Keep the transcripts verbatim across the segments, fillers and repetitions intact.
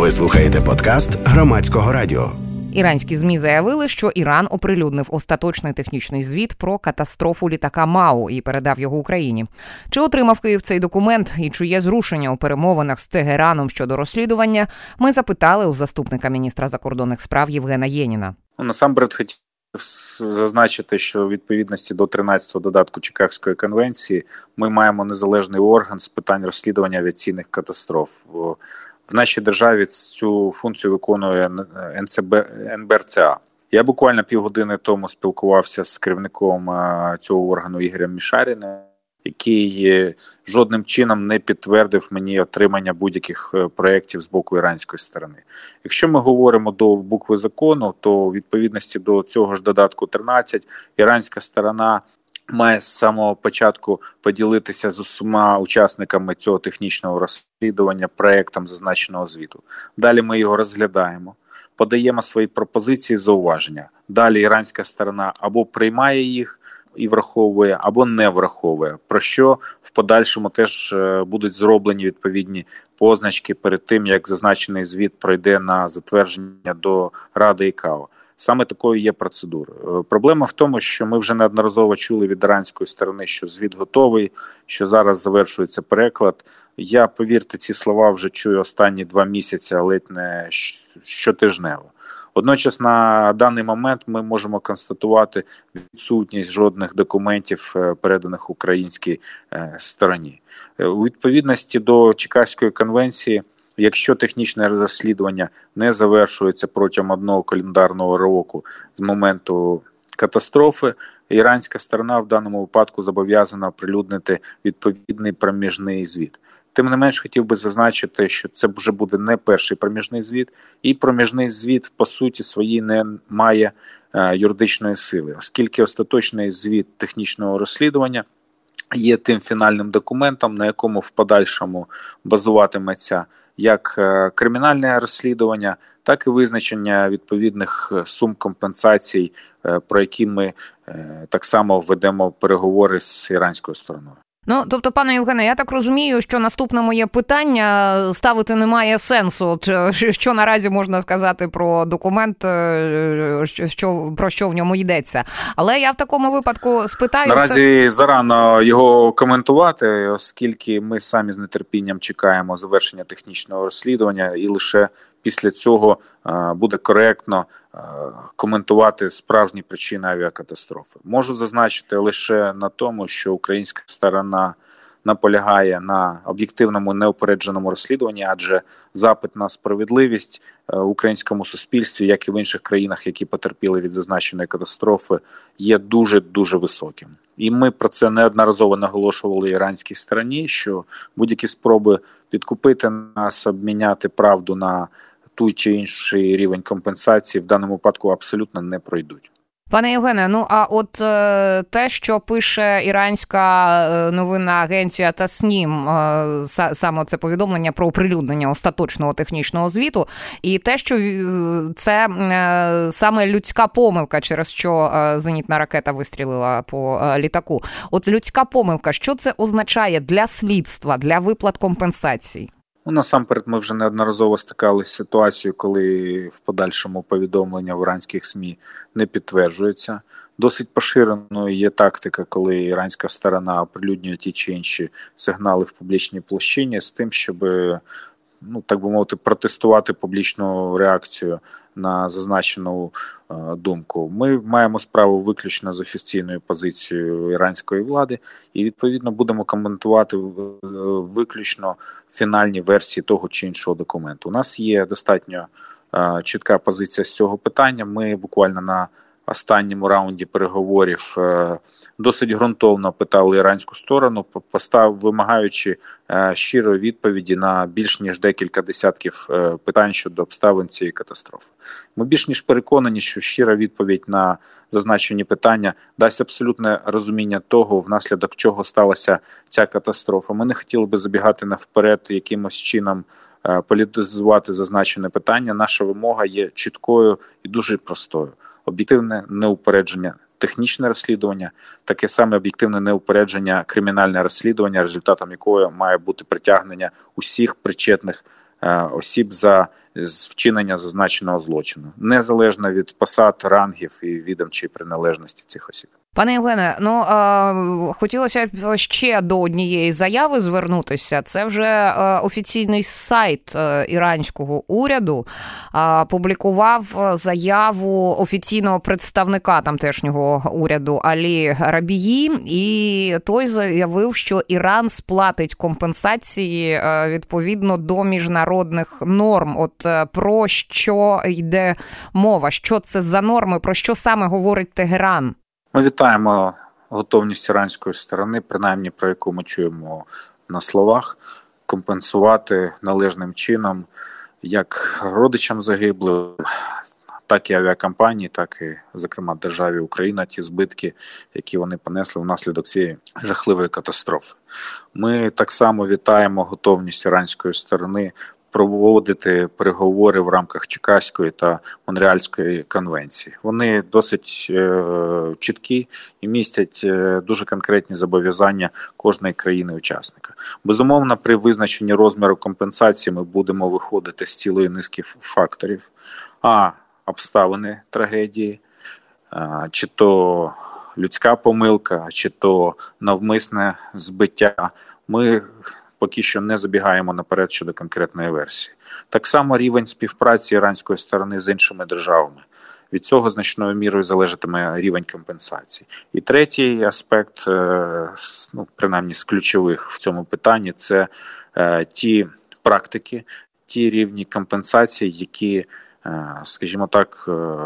Ви слухаєте подкаст Громадського радіо. Іранські ЗМІ заявили, що Іран оприлюднив остаточний технічний звіт про катастрофу літака МАУ і передав його Україні. Чи отримав Київ цей документ і чи є зрушення у перемовинах з Тегераном щодо розслідування, ми запитали у заступника міністра закордонних справ Євгена Єніна. Насамперед хотів зазначити, що у відповідності до тринадцятого додатку Чикагської конвенції ми маємо незалежний орган з питань розслідування авіаційних катастроф. В нашій державі цю функцію виконує ен це бе, ен бе ер це а. Я буквально півгодини тому спілкувався з керівником цього органу Ігорем Мішаріним, який жодним чином не підтвердив мені отримання будь-яких проєктів з боку іранської сторони. Якщо ми говоримо до букви закону, то у відповідності до цього ж додатку тринадцять іранська сторона має з самого початку поділитися з усіма учасниками цього технічного розслідування проєктом зазначеного звіту. Далі ми його розглядаємо, подаємо свої пропозиції, зауваження. Далі іранська сторона або приймає їх і враховує, або не враховує, про що в подальшому теж будуть зроблені відповідні позначки перед тим, як зазначений звіт пройде на затвердження до Ради ай кей οπ. Саме такою є процедурою. Проблема в тому, що ми вже неодноразово чули від іранської сторони, що звіт готовий, що зараз завершується переклад. Я, повірте, ці слова вже чую останні два місяці, а ледь не щотижнево. Одночас на даний момент ми можемо констатувати відсутність жодних документів, переданих українській стороні. У відповідності до Чикагської конвенції, якщо технічне розслідування не завершується протягом одного календарного року з моменту катастрофи, іранська сторона в даному випадку зобов'язана оприлюднити відповідний проміжний звіт. Тим не менш, хотів би зазначити, що це вже буде не перший проміжний звіт, і проміжний звіт, по суті, своїй не має е, юридичної сили, оскільки остаточний звіт технічного розслідування є тим фінальним документом, на якому в подальшому базуватиметься як е, кримінальне розслідування, так і визначення відповідних сум компенсацій, е, про які ми е, так само ведемо переговори з іранською стороною. Ну, тобто, пане Євгене, я так розумію, що наступне моє питання ставити немає сенсу. От, що наразі можна сказати про документ, що, про що в ньому йдеться. Але я в такому випадку спитаю... Наразі все... зарано його коментувати, оскільки ми самі з нетерпінням чекаємо завершення технічного розслідування, і лише після цього буде коректно коментувати справжні причини авіакатастрофи. Можу зазначити лише на тому, що українська сторона наполягає на об'єктивному неупередженому розслідуванні, адже запит на справедливість в українському суспільстві, як і в інших країнах, які потерпіли від зазначеної катастрофи, є дуже-дуже високим. І ми про це неодноразово наголошували іранській стороні, що будь-які спроби підкупити нас, обміняти правду на той чи інший рівень компенсації в даному випадку абсолютно не пройдуть. Пане Євгене, ну а от е, те, що пише іранська новинна агенція Таснім, е, саме це повідомлення про оприлюднення остаточного технічного звіту, і те, що це е, саме людська помилка, через що е, зенітна ракета вистрілила по е, літаку. От людська помилка, що це означає для слідства, для виплат компенсацій? Ну, насамперед, ми вже неодноразово стикалися з ситуацією, коли в подальшому повідомлення в іранських ЗМІ не підтверджується. Досить поширеною є тактика, коли іранська сторона оприлюднює ті чи інші сигнали в публічній площині з тим, щоб, ну, так би мовити, протестувати публічну реакцію на зазначену е, думку. Ми маємо справу виключно з офіційною позицією іранської влади і, відповідно, будемо коментувати виключно фінальні версії того чи іншого документу. У нас є достатньо е, чітка позиція з цього питання. Ми буквально на останньому раунді переговорів досить ґрунтовно питали іранську сторону, постав, вимагаючи щирої відповіді на більш ніж декілька десятків питань щодо обставин цієї катастрофи. Ми більш ніж переконані, що щира відповідь на зазначені питання дасть абсолютне розуміння того, внаслідок чого сталася ця катастрофа. Ми не хотіли би забігати навперед якимось чином політизувати зазначене питання. Наша вимога є чіткою і дуже простою. Об'єктивне неупередження технічне розслідування, таке саме об'єктивне неупередження кримінальне розслідування, результатом якого має бути притягнення усіх причетних осіб за вчинення зазначеного злочину, незалежно від посад, рангів і відомчої приналежності цих осіб. Пане Євгене, ну а, хотілося б ще до однієї заяви звернутися. Це вже а, офіційний сайт а, іранського уряду а, публікував заяву офіційного представника тамтешнього уряду Алі Рабії, і той заявив, що Іран сплатить компенсації а, відповідно до міжнародних норм. От а, про що йде мова? Що це за норми? Про що саме говорить Тегеран? Ми вітаємо готовність іранської сторони, принаймні про яку ми чуємо на словах, компенсувати належним чином як родичам загиблих, так і авіакомпанії, так і, зокрема, державі Україна, ті збитки, які вони понесли внаслідок цієї жахливої катастрофи. Ми так само вітаємо готовність іранської сторони проводити переговори в рамках Чикаської та Монреальської конвенції. Вони досить е, чіткі і містять е, дуже конкретні зобов'язання кожної країни-учасника. Безумовно, при визначенні розміру компенсації ми будемо виходити з цілої низки факторів. А. Обставини трагедії, е, чи то людська помилка, чи то навмисне збиття. Ми поки що не забігаємо наперед щодо конкретної версії. Так само рівень співпраці іранської сторони з іншими державами. Від цього значною мірою залежатиме рівень компенсації. І третій аспект, ну, принаймні з ключових в цьому питанні, це ті практики, ті рівні компенсації, які, скажімо так,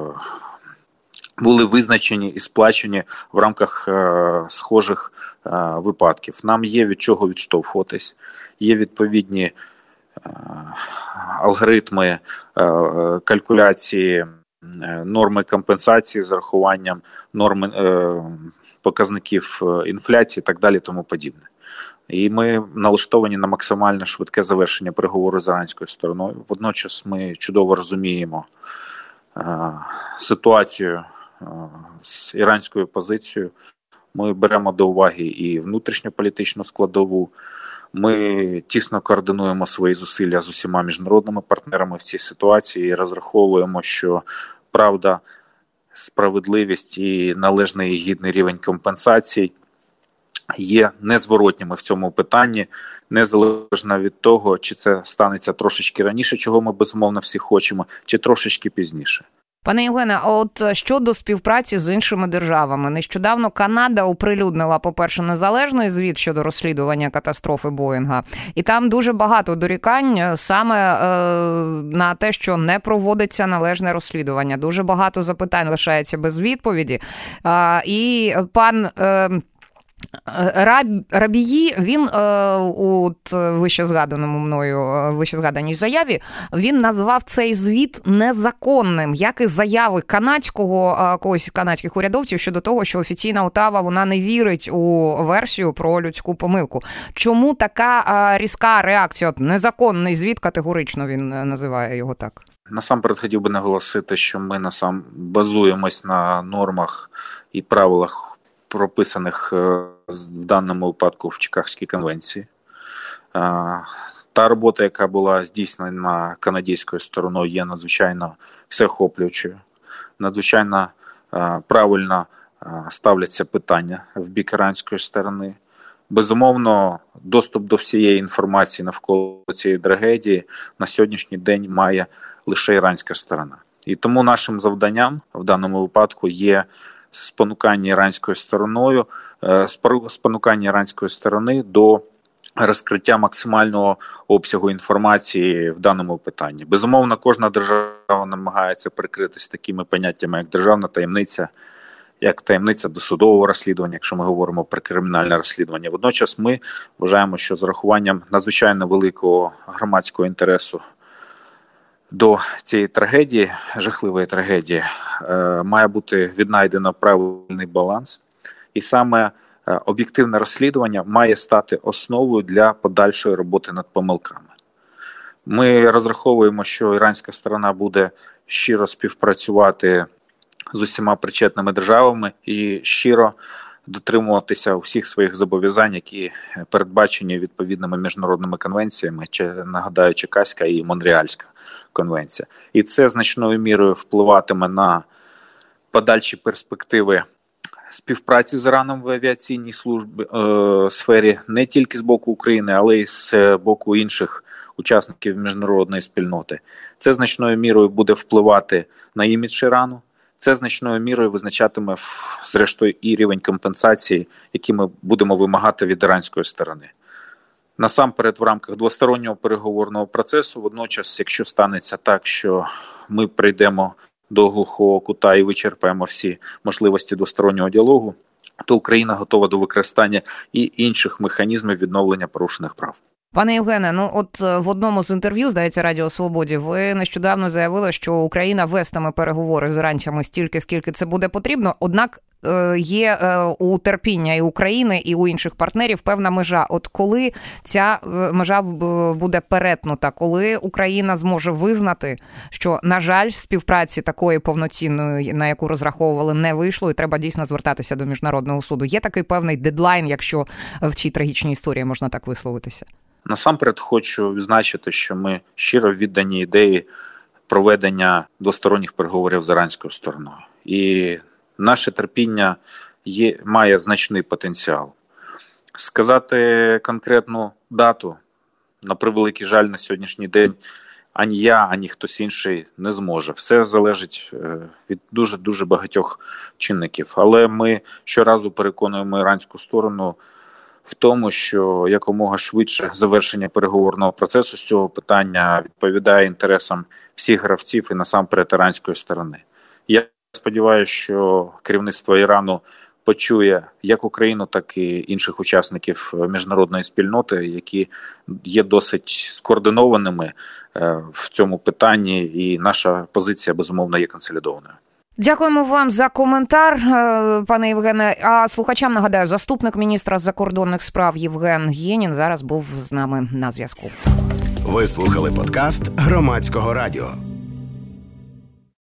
були визначені і сплачені в рамках е, схожих е, випадків. Нам є від чого відштовхуватись, є відповідні е, алгоритми е, калькуляції е, норми компенсації з урахуванням норми е, показників інфляції і так далі, тому подібне. І ми налаштовані на максимально швидке завершення переговору з іранською стороною. Водночас ми чудово розуміємо е, ситуацію з іранською позицією. Ми беремо до уваги і внутрішньополітичну складову. Ми тісно координуємо свої зусилля з усіма міжнародними партнерами в цій ситуації і розраховуємо, що правда, справедливість і належний і гідний рівень компенсацій є незворотніми в цьому питанні, незалежно від того, чи це станеться трошечки раніше, чого ми безумовно всі хочемо, чи трошечки пізніше. Пане Євгене, а от щодо співпраці з іншими державами. Нещодавно Канада оприлюднила, по-перше, незалежний звіт щодо розслідування катастрофи Боїнга. І там дуже багато дорікань саме е, на те, що не проводиться належне розслідування. Дуже багато запитань лишається без відповіді. Е, і пан... Е, Раб, Рабії, він е, у вище згаданому мною, вище згаданій заяві, він назвав цей звіт незаконним, як і заяви канадського, е, когось канадських урядовців щодо того, що офіційна Отава, вона не вірить у версію про людську помилку. Чому така е, різка реакція? От незаконний звіт, категорично він називає його так. Насамперед хотів би наголосити, що ми насам базуємось на нормах і правилах, прописаних в даному випадку в Чикагській конвенції. Та робота, яка була здійснена канадською стороною, є надзвичайно всеохоплюючою. Надзвичайно правильно ставляться питання в бік іранської сторони. Безумовно, доступ до всієї інформації навколо цієї трагедії на сьогоднішній день має лише іранська сторона. І тому нашим завданням в даному випадку є спонукання іранською стороною, спонукання іранської сторони до розкриття максимального обсягу інформації в даному питанні. Безумовно, кожна держава намагається прикритися такими поняттями, як державна таємниця, як таємниця досудового розслідування, якщо ми говоримо про кримінальне розслідування. Водночас ми вважаємо, що з урахуванням надзвичайно великого громадського інтересу до цієї трагедії, жахливої трагедії, має бути віднайдено правильний баланс. І саме об'єктивне розслідування має стати основою для подальшої роботи над помилками. Ми розраховуємо, що іранська сторона буде щиро співпрацювати з усіма причетними державами і щиро дотримуватися усіх своїх зобов'язань, які передбачені відповідними міжнародними конвенціями, чи, нагадаю, Чикаська і Монреальська конвенція. І це значною мірою впливатиме на подальші перспективи співпраці з Іраном в авіаційній службі, е, сфері не тільки з боку України, але й з боку інших учасників міжнародної спільноти. Це значною мірою буде впливати на імідж Ірану. Це значною мірою визначатиме, зрештою, і рівень компенсації, який ми будемо вимагати від іранської сторони. Насамперед, в рамках двостороннього переговорного процесу, водночас, якщо станеться так, що ми прийдемо до глухого кута і вичерпаємо всі можливості двостороннього діалогу, то Україна готова до використання і інших механізмів відновлення порушених прав. Пане Євгене, ну от в одному з інтерв'ю, здається, Радіо Свободі, ви нещодавно заявили, що Україна вестиме переговори з іранцями стільки, скільки це буде потрібно, однак є у терпіння і України, і у інших партнерів певна межа. От коли ця межа буде перетнута, коли Україна зможе визнати, що, на жаль, співпраці такої повноцінної, на яку розраховували, не вийшло, і треба дійсно звертатися до Міжнародного суду. Є такий певний дедлайн, якщо в цій трагічній історії можна так висловитися? Насамперед хочу відзначити, що ми щиро віддані ідеї проведення двосторонніх переговорів з іранською стороною. І наше терпіння є, має значний потенціал. Сказати конкретну дату, на превеликий жаль, на сьогоднішній день ані я, ані хтось інший не зможе. Все залежить від дуже-дуже багатьох чинників. Але ми щоразу переконуємо іранську сторону в тому, що якомога швидше завершення переговорного процесу з цього питання відповідає інтересам всіх гравців і насамперед іранської сторони. Я сподіваюся, що керівництво Ірану почує як Україну, так і інших учасників міжнародної спільноти, які є досить скоординованими в цьому питанні, і наша позиція, безумовно, є консолідованою. Дякуємо вам за коментар, пане Євгене. А слухачам нагадаю, заступник міністра закордонних справ Євген Єнін зараз був з нами на зв'язку. Ви слухали подкаст Громадського радіо.